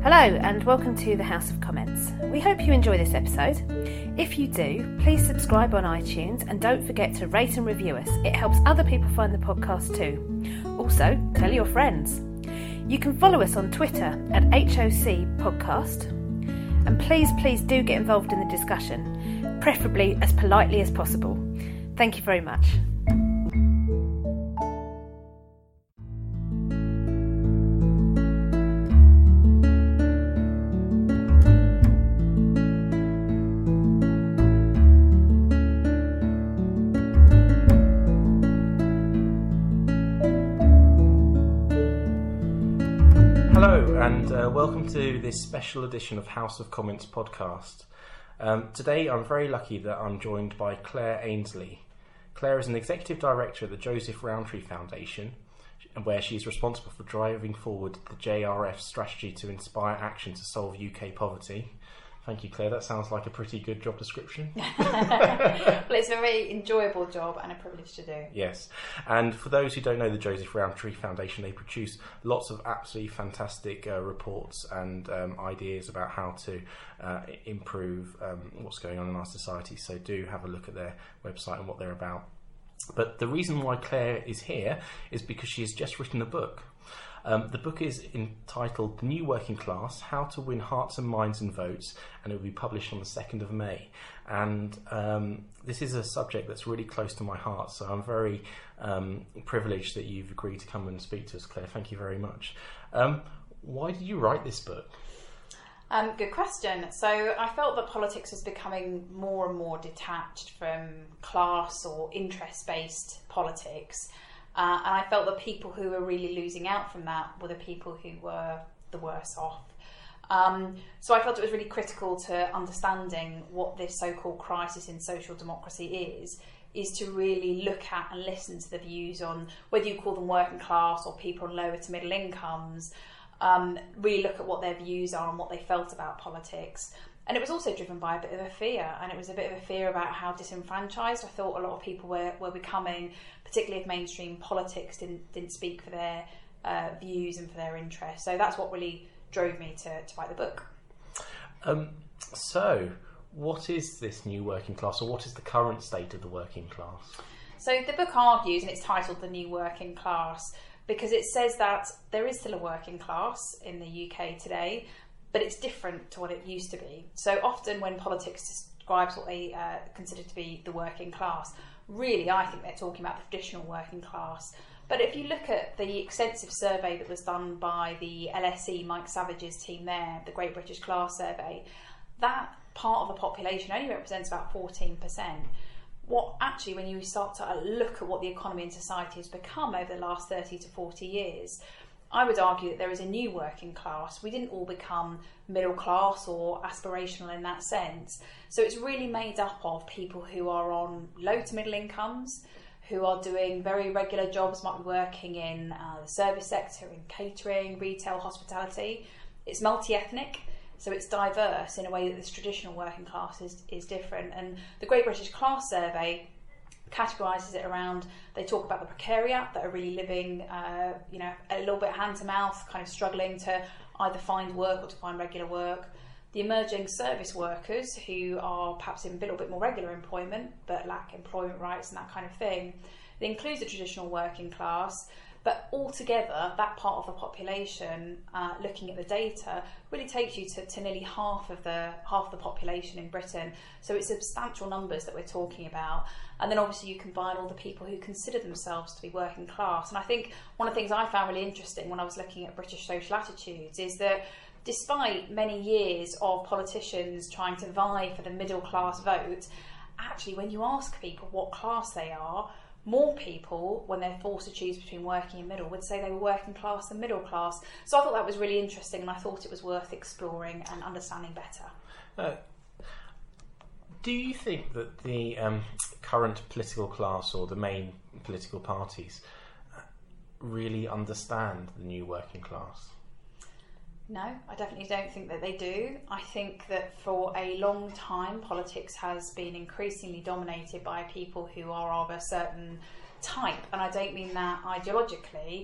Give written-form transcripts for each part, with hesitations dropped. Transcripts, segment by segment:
Hello and welcome to the House of Comments. We hope you enjoy this episode. If you do, please subscribe on iTunes and don't forget to rate and review us. It helps other people find the podcast too. Also, tell your friends. You can follow us on Twitter at HOC Podcast. And please do get involved in the discussion, preferably as politely as possible. Thank you very much. Welcome to this special edition of House of Comments podcast. Today I'm very lucky that I'm joined by Claire Ainsley. Claire is an Executive Director at the Joseph Rowntree Foundation, where she's responsible for driving forward the JRF strategy to inspire action to solve UK poverty. Thank you, Claire. That sounds like a pretty good job description. Well, it's a very enjoyable job and a privilege to do. Yes. And for those who don't know the Joseph Rowntree Foundation, they produce lots of absolutely fantastic reports and ideas about how to improve what's going on in our society. So do have a look at their website and what they're about. But the reason why Claire is here is because she has just written a book. The book is entitled The New Working Class, How to Win Hearts and Minds and Votes, and it will be published on the 2nd of May. And this is a subject that's really close to my heart, so I'm very privileged that you've agreed to come and speak to us, Claire. Thank you very much. Why did you write this book? Good question. So I felt that politics was becoming more and more detached from class or interest-based politics. And I felt that people who were really losing out from that were the people who were the worse off. So I felt it was really critical to understanding what this so-called crisis in social democracy is to really look at and listen to the views on whether you call them working class or people on lower to middle incomes, really look at what their views are and what they felt about politics. And it was also driven by a bit of a fear, and it was a bit of a fear about how disenfranchised I thought a lot of people were becoming, particularly if mainstream politics didn't speak for their views and for their interests. So that's what really drove me to write the book. So what is this new working class, or what is the current state of the working class? So the book argues, and it's titled The New Working Class, because it says that there is still a working class in the UK today, but it's different to what it used to be. So often when politics describes what they consider to be the working class, really I think they're talking about the traditional working class. But if you look at the extensive survey that was done by the LSE, Mike Savage's team there, the Great British Class Survey, that part of the population only represents about 14%. What actually, when you start to look at what the economy and society has become over the last 30 to 40 years, I would argue that there is a new working class. We didn't all become middle class or aspirational in that sense. So it's really made up of people who are on low to middle incomes, who are doing very regular jobs, might be working in the service sector, in catering, retail, hospitality. It's multi-ethnic, so it's diverse in a way that this traditional working class is different. And the Great British Class Survey categorises it around, they talk about the precariat that are really living a little bit hand to mouth, kind of struggling to either find work or to find regular work. The emerging service workers who are perhaps in a little bit more regular employment but lack employment rights and that kind of thing. It includes the traditional working class, but altogether that part of the population, looking at the data, really takes you to nearly half the population in Britain. So it's substantial numbers that we're talking about. And then obviously you combine all the people who consider themselves to be working class. And I think one of the things I found really interesting when I was looking at British social attitudes is that despite many years of politicians trying to vie for the middle class vote, actually when you ask people what class they are, more people, when they're forced to choose between working and middle, would say they were working class and middle class. So I thought that was really interesting, and I thought it was worth exploring and understanding better. Do you think that the current political class or the main political parties really understand the new working class? No, I definitely don't think that they do. I think that for a long time, politics has been increasingly dominated by people who are of a certain type, and I don't mean that ideologically.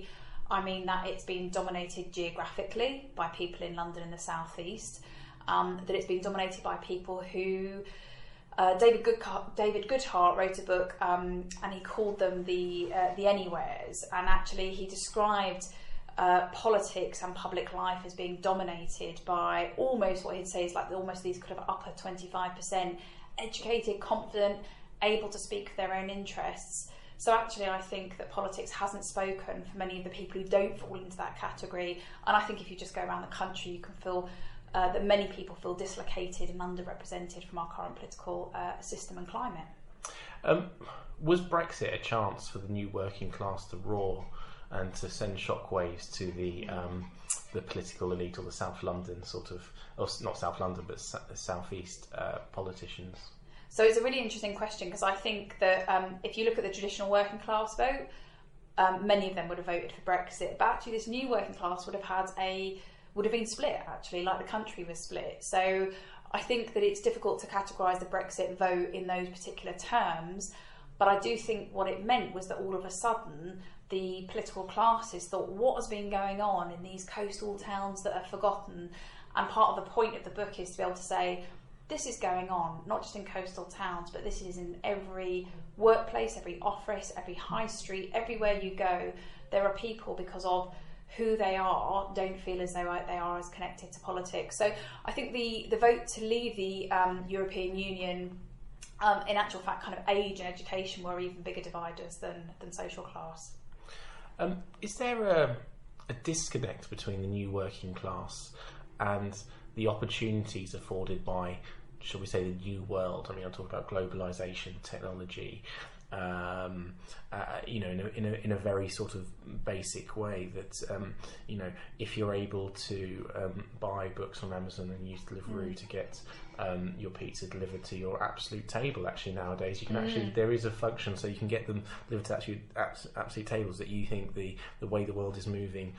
I mean that it's been dominated geographically by people in London and the South East, that it's been dominated by people who... David Goodhart wrote a book and he called them the Anywheres, and actually he described politics and public life as being dominated by almost what he'd say is like almost these kind of upper 25%, educated, confident, able to speak for their own interests. So actually I think that politics hasn't spoken for many of the people who don't fall into that category, and I think if you just go around the country you can feel that many people feel dislocated and underrepresented from our current political system and climate. Was Brexit a chance for the new working class to roar and to send shockwaves to the political elite, or the South London sort of, or not South London, but South East politicians? So it's a really interesting question, because I think that if you look at the traditional working class vote, many of them would have voted for Brexit, but actually this new working class would have been split, actually, like the country was split. So I think that it's difficult to categorise the Brexit vote in those particular terms, but I do think what it meant was that all of a sudden the political classes thought, what has been going on in these coastal towns that are forgotten? And part of the point of the book is to be able to say, this is going on, not just in coastal towns, but this is in every workplace, every office, every high street, everywhere you go. There are people, because of who they are, don't feel as though they are as connected to politics. So I think the vote to leave the European Union, in actual fact, kind of age and education were even bigger dividers than social class. Is there a disconnect between the new working class and the opportunities afforded by, shall we say, the new world? I mean, I'm talking about globalisation, technology, in a very sort of basic way, that if you're able to buy books on Amazon and use Deliveroo to get your pizza delivered to your absolute table, actually nowadays you can actually, there is a function so you can get them delivered to actually absolute tables, that you think the way the world is moving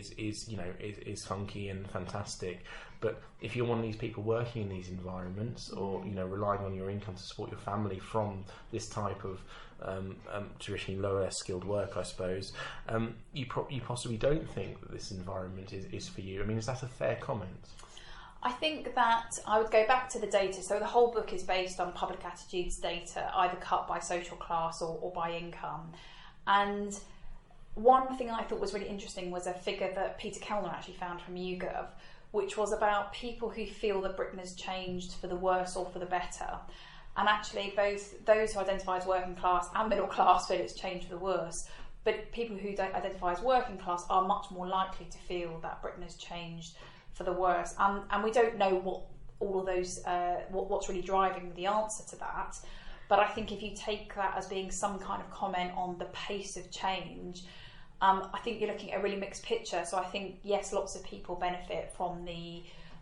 is funky and fantastic. But if you're one of these people working in these environments, or relying on your income to support your family from this type of traditionally lower skilled work, I suppose, you possibly don't think that this environment is for you. I mean, is that a fair comment? I think that I would go back to the data. So the whole book is based on public attitudes data, either cut by social class or by income. And one thing I thought was really interesting was a figure that Peter Kellner actually found from YouGov, which was about people who feel that Britain has changed for the worse or for the better. And actually both those who identify as working class and middle class feel it's changed for the worse. But people who don't identify as working class are much more likely to feel that Britain has changed for the worse. And we don't know what all of those, what's really driving the answer to that. But I think if you take that as being some kind of comment on the pace of change, I think you're looking at a really mixed picture. So I think, yes, lots of people benefit from the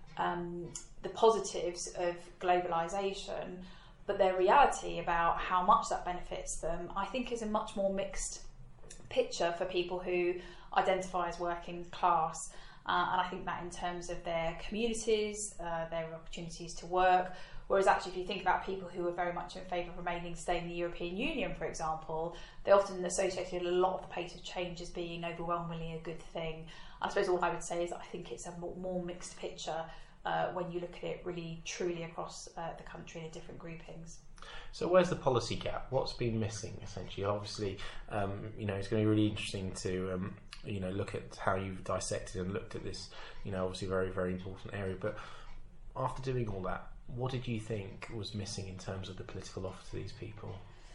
positives of globalisation, but their reality about how much that benefits them, I think, is a much more mixed picture for people who identify as working class. And I think that in terms of their communities, their opportunities to work, whereas actually if you think about people who are very much in favour of staying in the European Union, for example, they often associated a lot of the pace of change as being overwhelmingly a good thing. I suppose all I would say is that I think it's a more mixed picture when you look at it really truly across the country in the different groupings. So where's the policy gap? What's been missing, essentially? Obviously, it's going to be really interesting to look at how you've dissected and looked at this, obviously very, very important area. But after doing all that, what did you think was missing in terms of the political offer to these people?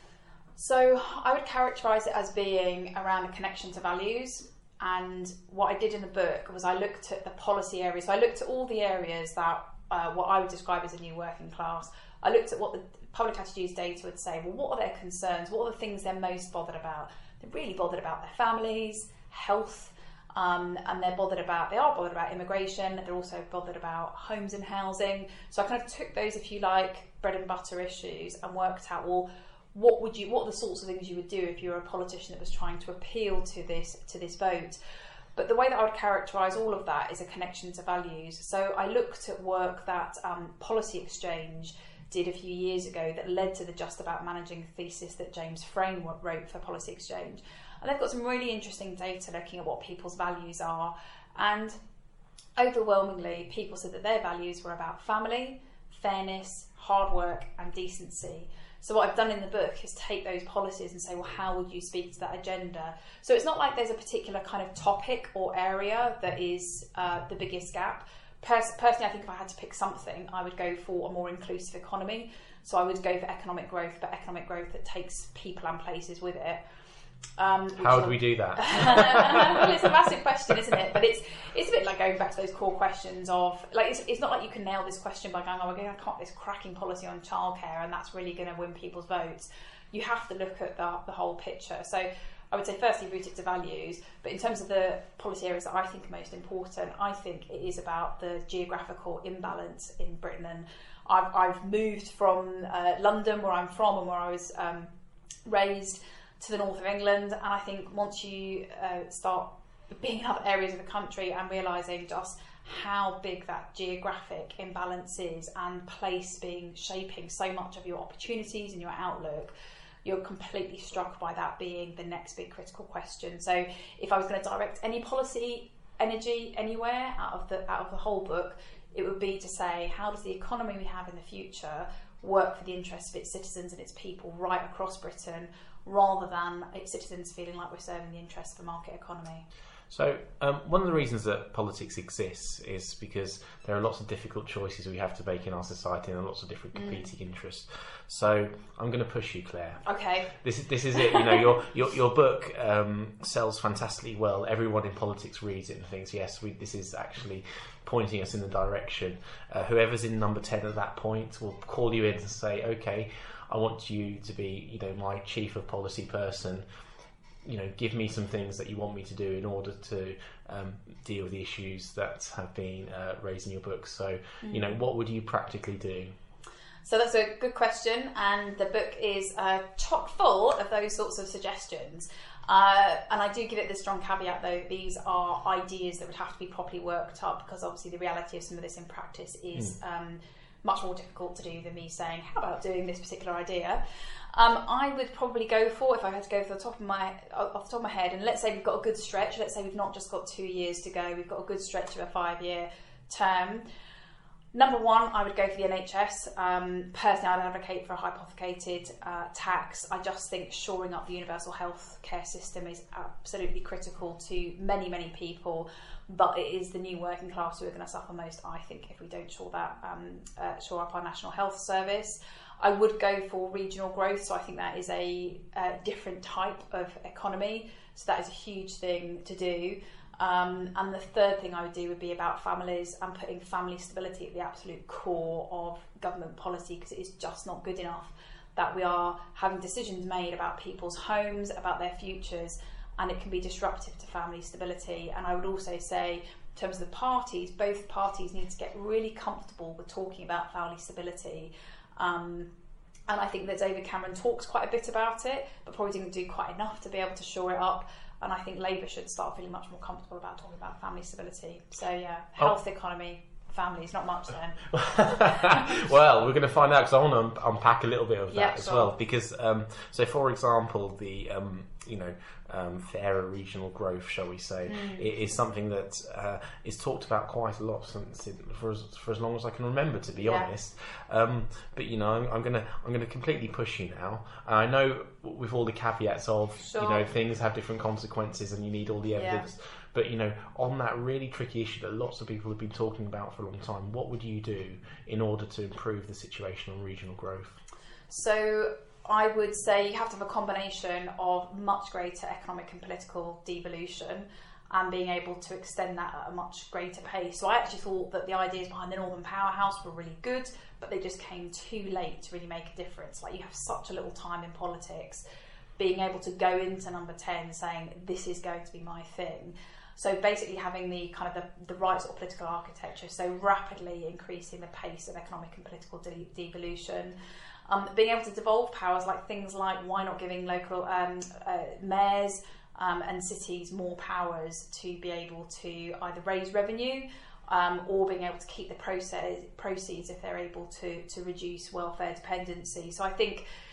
So I would characterise it as being around a connection to values. And what I did in the book was I looked at the policy areas. So I looked at all the areas that what I would describe as a new working class. I looked at what the public attitudes data would say. Well, what are their concerns? What are the things they're most bothered about? They're really bothered about their families, health, and they are bothered about immigration. They're also bothered about homes and housing. So I kind of took those, if you like, bread and butter issues and worked out, well, what are the sorts of things you would do if you were a politician that was trying to appeal to this vote? But the way that I would characterise all of that is a connection to values. So I looked at work that Policy Exchange did a few years ago that led to the Just About Managing thesis that James Frayne wrote for Policy Exchange. and they've got some really interesting data looking at what people's values are, and overwhelmingly people said that their values were about family, fairness, hard work and decency. So what I've done in the book is take those policies and say, well, how would you speak to that agenda? So it's not like there's a particular kind of topic or area that is the biggest gap. Personally, I think if I had to pick something, I would go for a more inclusive economy. So I would go for economic growth, but economic growth that takes people and places with it. How do we do that? Well, it's a massive question, isn't it? But it's a bit like going back to those core questions of, like, it's not like you can nail this question by going, oh, we're going to come up with this cracking policy on childcare and that's really going to win people's votes. You have to look at the whole picture. So I would say firstly root it to values, but in terms of the policy areas that I think are most important, I think it is about the geographical imbalance in Britain. And I've moved from London, where I'm from and where I was raised, to the north of England, and I think once you start being in other areas of the country and realising just how big that geographic imbalance is, and place shaping so much of your opportunities and your outlook, you're completely struck by that being the next big critical question. So if I was going to direct any policy energy anywhere out of the whole book, it would be to say, how does the economy we have in the future work for the interests of its citizens and its people right across Britain, rather than its citizens feeling like we're serving the interests of a market economy. So one of the reasons that politics exists is because there are lots of difficult choices we have to make in our society and lots of different competing interests. So I'm going to push you, Claire. Okay. This is it. You know, your book sells fantastically well. Everyone in politics reads it and thinks, yes, this is actually pointing us in the direction. Whoever's in number 10 at that point will call you in and say, okay, I want you to be, my chief of policy person. Give me some things that you want me to do in order to deal with the issues that have been raised in your book. So, what would you practically do? So that's a good question, and the book is chock full of those sorts of suggestions. And I do give it the strong caveat, though, these are ideas that would have to be properly worked up, because obviously the reality of some of this in practice is much more difficult to do than me saying, how about doing this particular idea? I would probably go for, if I had to go off the top of my head, and let's say we've got a good stretch, let's say we've not just got 2 years to go, we've got a good stretch of a 5-year term. Number one, I would go for the NHS. Personally, I'd advocate for a hypothecated tax. I just think shoring up the universal health care system is absolutely critical to many, many people, but it is the new working class who are going to suffer most, I think, if we don't shore up our National Health Service. I would go for regional growth, so I think that is a different type of economy, so that is a huge thing to do. And the third thing I would do would be about families and putting family stability at the absolute core of government policy, because it is just not good enough that we are having decisions made about people's homes, about their futures, and it can be disruptive to family stability. And I would also say, in terms of the parties, both parties need to get really comfortable with talking about family stability. And I think that David Cameron talks quite a bit about it, but probably didn't do quite enough to be able to shore it up. And I think Labour should start feeling much more comfortable about talking about family stability. So yeah, health, economy, families, not much then. Well, we're going to find out, because I want to unpack a little bit of that as sure. well. Because, so for example, the fairer regional growth, shall we say, is something that is talked about quite a lot for as long as I can remember, to be honest. But I'm going to completely push you now. I know with all the caveats of things have different consequences and you need all the evidence. Yeah. But on that really tricky issue that lots of people have been talking about for a long time, what would you do in order to improve the situation on regional growth? So I would say you have to have a combination of much greater economic and political devolution and being able to extend that at a much greater pace. So I actually thought that the ideas behind the Northern Powerhouse were really good, but they just came too late to really make a difference. Like, you have such a little time in politics. Being able to go into number 10 saying, this is going to be my thing. So basically having the kind of the right sort of political architecture, so rapidly increasing the pace of economic and political devolution. Being able to devolve powers, like things like, why not giving local mayors and cities more powers to be able to either raise revenue or being able to keep the proceeds if they're able to reduce welfare dependency. So I think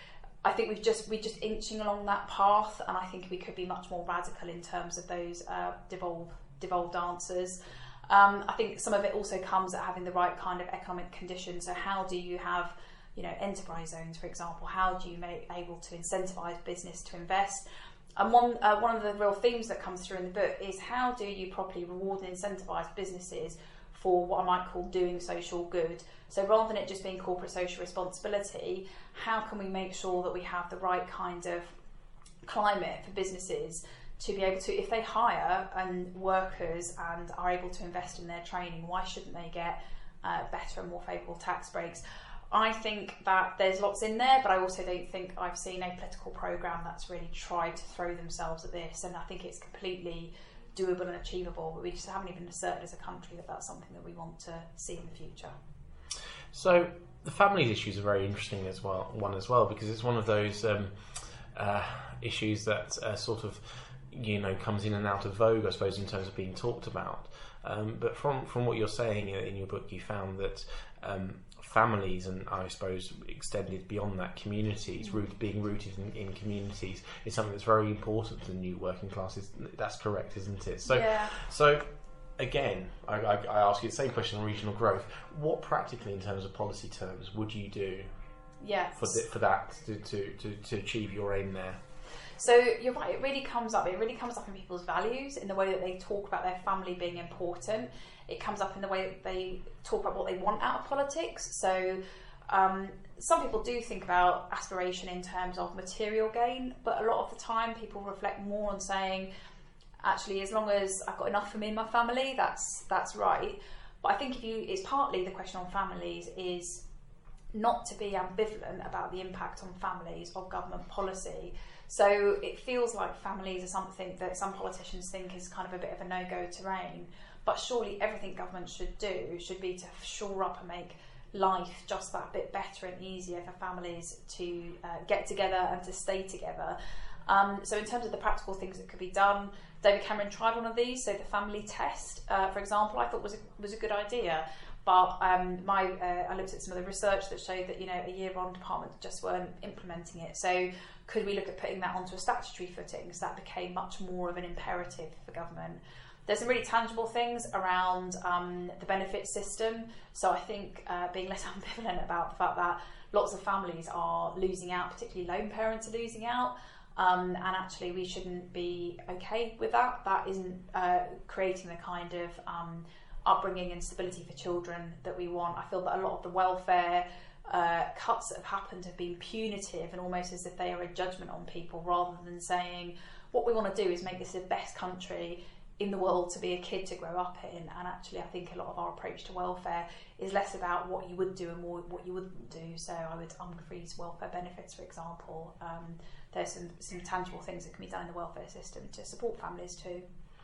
I think we're just inching along that path, and I think we could be much more radical in terms of those devolved answers. I think some of it also comes at having the right kind of economic conditions. So how do you have, enterprise zones, for example? How do you make able to incentivise business to invest? And one of the real themes that comes through in the book is how do you properly reward and incentivise businesses for what I might call doing social good. So rather than it just being corporate social responsibility, how can we make sure that we have the right kind of climate for businesses to be able to, if they hire workers and are able to invest in their training, why shouldn't they get better and more favourable tax breaks? I think that there's lots in there, but I also don't think I've seen a political programme that's really tried to throw themselves at this, and I think it's completely doable and achievable, but we just haven't even asserted as a country that that's something that we want to see in the future. So the families issues are very interesting as well, because it's one of those issues that sort of comes in and out of vogue, I suppose, in terms of being talked about. But from what you're saying in your book, you found that families, and I suppose extended beyond that, communities, being rooted in communities, is something that's very important to the new working classes. That's correct, isn't it? So, yeah. So again, I ask you the same question on regional growth. What practically, in terms of policy terms, would you do for that to achieve your aim there? So you're right, it really comes up in people's values, in the way that they talk about their family being important. It comes up in the way that they talk about what they want out of politics. So some people do think about aspiration in terms of material gain, but a lot of the time people reflect more on saying, actually, as long as I've got enough for me and my family, that's right. But I think it's partly the question on families is not to be ambivalent about the impact on families of government policy. So it feels like families are something that some politicians think is kind of a bit of a no-go terrain, but surely everything government should do should be to shore up and make life just that bit better and easier for families to get together and to stay together. So in terms of the practical things that could be done, David Cameron tried one of these. So the family test, for example, I thought was a good idea. But I looked at some of the research that showed that a year on, departments just weren't implementing it. So could we look at putting that onto a statutory footing, so that became much more of an imperative for government? There's some really tangible things around the benefit system. So I think being less ambivalent about the fact that lots of families are losing out, particularly lone parents are losing out. And actually we shouldn't be okay with that. That isn't creating the kind of upbringing and stability for children that we want. I feel that a lot of the welfare cuts that have happened have been punitive and almost as if they are a judgment on people, rather than saying what we want to do is make this the best country in the world to be a kid to grow up in. And actually I think a lot of our approach to welfare is less about what you would do and more what you wouldn't do. So I would unfreeze welfare benefits, for example. There's some tangible things that can be done in the welfare system to support families too.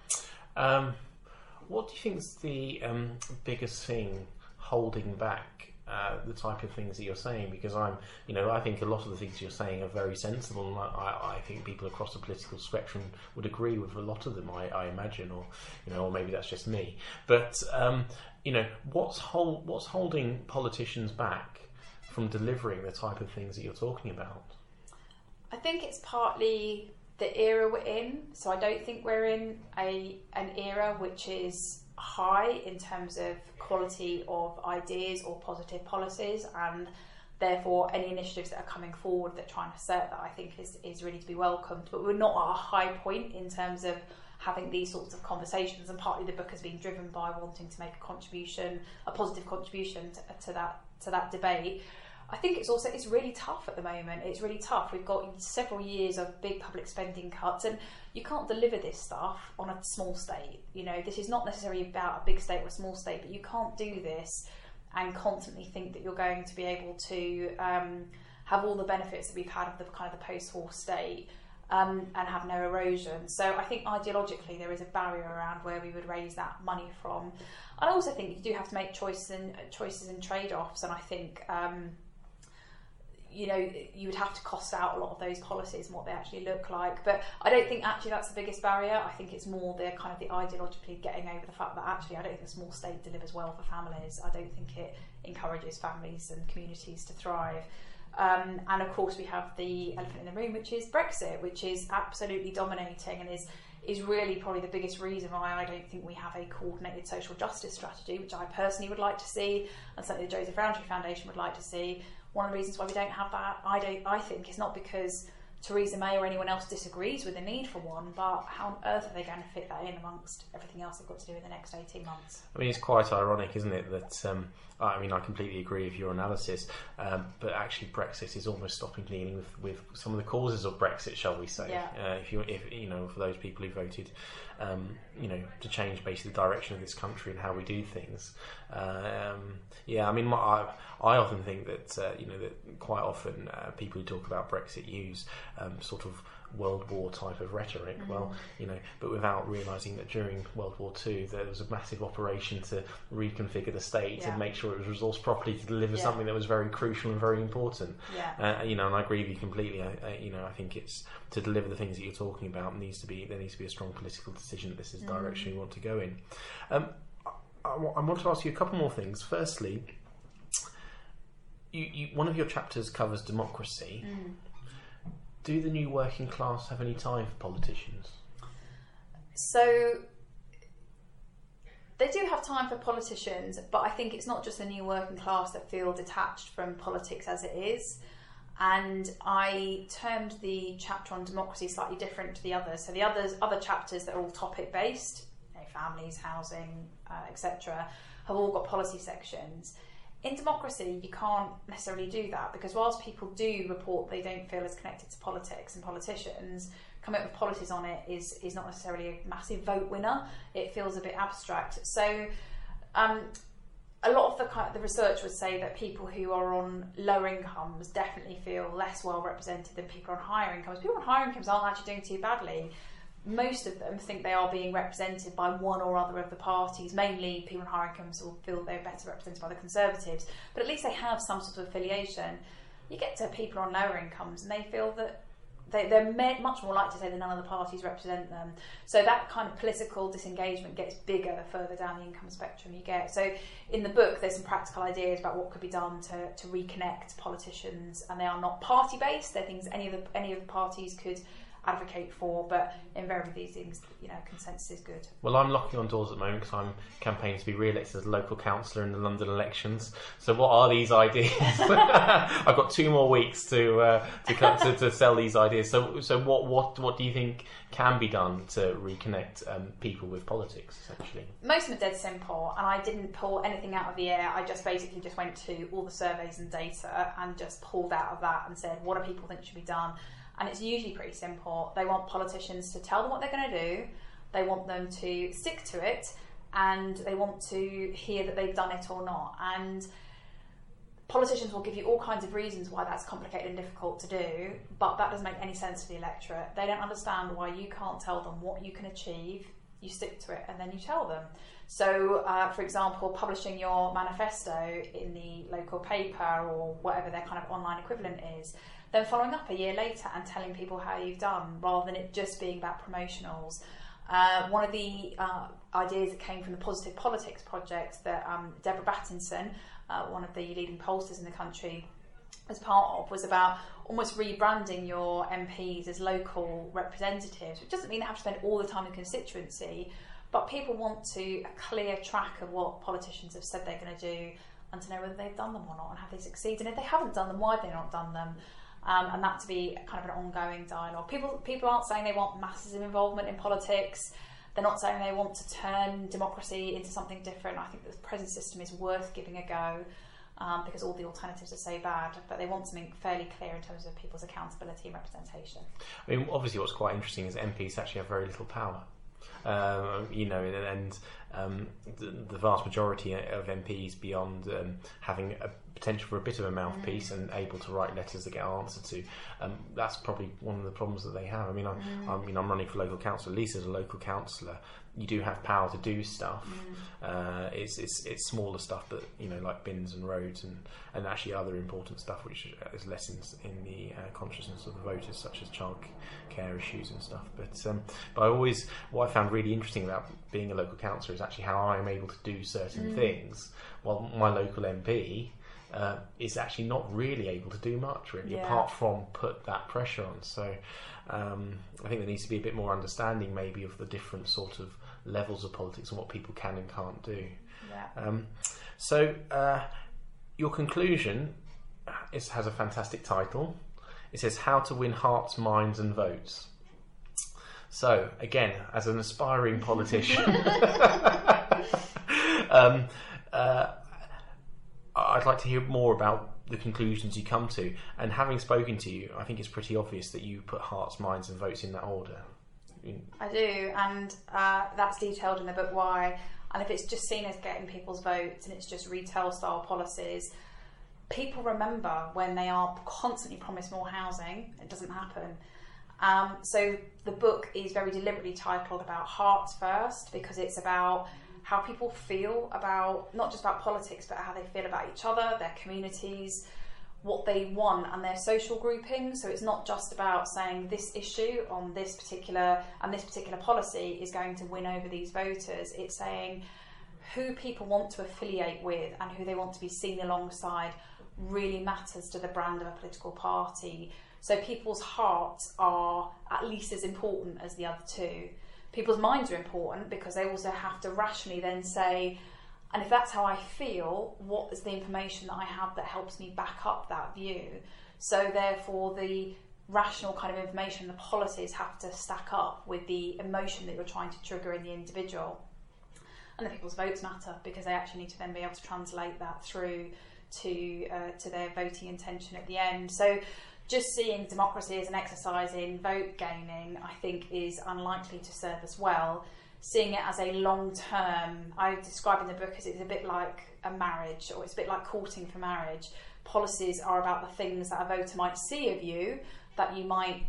What do you think is the biggest thing holding back the type of things that you're saying? Because I think a lot of the things you're saying are very sensible, and I think people across the political spectrum would agree with a lot of them. I imagine, or maybe that's just me. But what's holding politicians back from delivering the type of things that you're talking about? I think it's partly the era we're in. So I don't think we're in an era which is high in terms of quality of ideas or positive policies, and therefore any initiatives that are coming forward that try and assert that, I think is really to be welcomed. But we're not at a high point in terms of having these sorts of conversations, and partly the book has been driven by wanting to make a positive contribution to that debate. I think it's really tough at the moment. It's really tough. We've got several years of big public spending cuts, and you can't deliver this stuff on a small state. This is not necessarily about a big state or a small state, but you can't do this and constantly think that you're going to be able to have all the benefits that we've had of the kind of the post-war state and have no erosion. So I think ideologically there is a barrier around where we would raise that money from. And I also think you do have to make choices and trade-offs, and I think you would have to cost out a lot of those policies and what they actually look like. But I don't think actually that's the biggest barrier. I think it's more the ideologically getting over the fact that actually I don't think a small state delivers well for families. I don't think it encourages families and communities to thrive. And of course we have the elephant in the room, which is Brexit, which is absolutely dominating and is really probably the biggest reason why I don't think we have a coordinated social justice strategy, which I personally would like to see, and certainly the Joseph Rowntree Foundation would like to see. One of the reasons why we don't have that, I think, is not because Theresa May or anyone else disagrees with the need for one, but how on earth are they going to fit that in amongst everything else they've got to do in the next 18 months? I mean, it's quite ironic, isn't it, that I completely agree with your analysis, but actually Brexit is almost stopping dealing with some of the causes of Brexit, shall we say? Yeah. If for those people who voted, to change basically the direction of this country and how we do things. I often think that that quite often people who talk about Brexit use sort of World War type of rhetoric. Mm-hmm. Well, but without realising that during World War II there was a massive operation to reconfigure the state and make sure it was resourced properly to deliver something that was very crucial and very important. Yeah. And I agree with you completely. I think it's to deliver the things that you're talking about. There needs to be a strong political decision that this is the direction we want to go in. I want to ask you a couple more things. Firstly, you one of your chapters covers democracy. Do the new working class have any time for politicians? So they do have time for politicians, but I think it's not just the new working class that feel detached from politics as it is. And I termed the chapter on democracy slightly different to the others. So the other chapters that are all topic based, families, housing, etc., have all got policy sections. In democracy, you can't necessarily do that, because whilst people do report they don't feel as connected to politics and politicians, coming up with policies on it is not necessarily a massive vote winner. It feels a bit abstract. So a lot of the research would say that people who are on lower incomes definitely feel less well represented than people on higher incomes. People on higher incomes aren't actually doing too badly. Most of them think they are being represented by one or other of the parties. Mainly people in higher incomes will feel they're better represented by the Conservatives, but at least they have some sort of affiliation. You get to people on lower incomes and they feel that they're much more likely to say that none of the parties represent them. So that kind of political disengagement gets bigger the further down the income spectrum you get. So in the book there's some practical ideas about what could be done to reconnect politicians, and they are not party based. They're things any of the parties could advocate for, but invariably these things, consensus is good. Well, I'm knocking on doors at the moment because I'm campaigning to be re-elected as a local councillor in the London elections. So what are these ideas? I've got 2 more weeks to sell these ideas. So what do you think can be done to reconnect people with politics, essentially? Most of them are dead simple, and I didn't pull anything out of the air. I just basically went to all the surveys and data and just pulled out of that and said, what do people think should be done? And it's usually pretty simple. They want politicians to tell them what they're going to do, they want them to stick to it, and they want to hear that they've done it or not. And politicians will give you all kinds of reasons why that's complicated and difficult to do, but that doesn't make any sense to the electorate. They don't understand why you can't tell them what you can achieve, you stick to it, and then you tell them. So, for example, publishing your manifesto in the local paper or whatever their kind of online equivalent is, then following up a year later and telling people how you've done, rather than it just being about promotionals. One of the ideas that came from the Positive Politics project that Deborah Battinson, one of the leading pollsters in the country, was part of, was about almost rebranding your MPs as local representatives, which doesn't mean they have to spend all the time in constituency, but people want a clear track of what politicians have said they're going to do, and to know whether they've done them or not, and have they succeeded. And if they haven't done them, why have they not done them? And that to be kind of an ongoing dialogue. People aren't saying they want massive involvement in politics. They're not saying they want to turn democracy into something different. I think the present system is worth giving a go, because all the alternatives are so bad. But they want something fairly clear in terms of people's accountability and representation. I mean, obviously what's quite interesting is MPs actually have very little power. And the vast majority of MPs, beyond having a potential for a bit of a mouthpiece and able to write letters that get answered to, that's probably one of the problems that they have. I mean, I'm running for local council. At least as a local councillor, you do have power to do stuff. It's smaller stuff, but like bins and roads and actually other important stuff which is less in the consciousness of the voters, such as childcare issues and stuff. But what I found really interesting about being a local councillor is actually how I'm able to do certain things, while my local MP is actually not really able to do much, really, Yeah. apart from put that pressure on. So I think there needs to be a bit more understanding maybe of the different sort of levels of politics and what people can and can't do. Yeah. So your conclusion has a fantastic title. It says How to Win Hearts, Minds and Votes. So again, as an aspiring politician, I'd like to hear more about the conclusions you come to. And having spoken to you, I think it's pretty obvious that you put hearts, minds and votes in that order. I do, and that's detailed in the book why. And if it's just seen as getting people's votes and it's just retail style policies, people remember when they are constantly promised more housing, it doesn't happen. So the book is very deliberately titled about hearts first, because it's about how people feel about, not just about politics, but how they feel about each other, their communities, what they want and their social grouping. So it's not just about saying this issue on this particular policy is going to win over these voters. It's saying who people want to affiliate with and who they want to be seen alongside really matters to the brand of a political party. So people's hearts are at least as important as the other two. People's minds are important because they also have to rationally then say, and if that's how I feel, what is the information that I have that helps me back up that view? So therefore the rational kind of information, the policies have to stack up with the emotion that you're trying to trigger in the individual. And the people's votes matter because they actually need to then be able to translate that through to their voting intention at the end. So just seeing democracy as an exercise in vote gaining, I think, is unlikely to serve us well. Seeing it as a long-term, I describe in the book as it's a bit like a marriage, or it's a bit like courting for marriage. Policies are about the things that a voter might see of you, that you might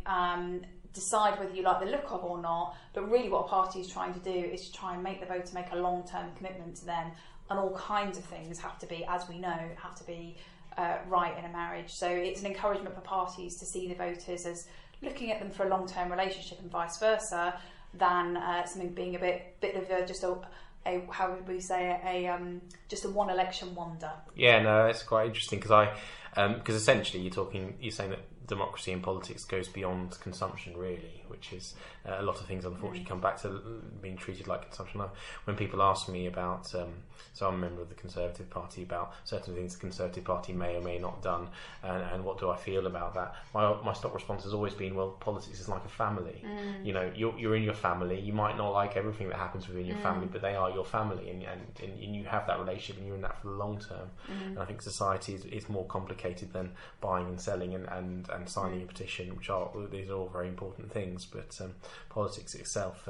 decide whether you like the look of or not, but really what a party is trying to do is to try and make the voter make a long-term commitment to them, and all kinds of things have to be, as we know, have to be right in a marriage. So it's an encouragement for parties to see the voters as looking at them for a long-term relationship and vice versa, than something being a bit of just a how would we say it, just a one election wonder. Yeah, no, that's quite interesting because because essentially you're saying that democracy and politics goes beyond consumption, really, which is a lot of things unfortunately come back to being treated like consumption. When people ask me about, so I'm a member of the Conservative Party, about certain things the Conservative Party may or may not done, and what do I feel about that, my stock response has always been, well, politics is like a family. You know, you're in your family, you might not like everything that happens within your family, but they are your family, and you have that relationship and you're in that for the long term. And I think society is more complicated than buying and selling and signing a petition, these are all very important things, but politics itself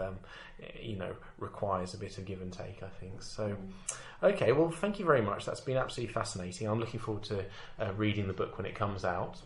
requires a bit of give and take, I think. So okay, well, thank you very much, that's been absolutely fascinating. I'm looking forward to reading the book when it comes out.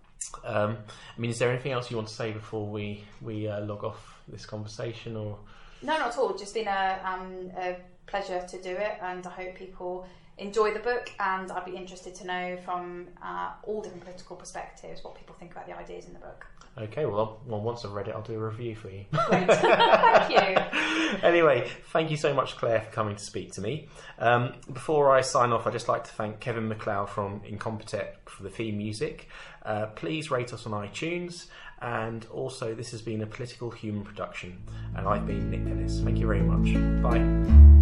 I mean, is there anything else you want to say before we log off this conversation? Or no, not at all, just been a pleasure to do it, and I hope people enjoy the book, and I'd be interested to know from all different political perspectives what people think about the ideas in the book. Okay, well, once I've read it, I'll do a review for you. Great. Thank you. Anyway, thank you so much, Claire, for coming to speak to me. Before I sign off, I'd just like to thank Kevin MacLeod from Incompetech for the theme music. Please rate us on iTunes, and also this has been a Political Human production, and I've been Nick Dennis. Thank you very much. Bye.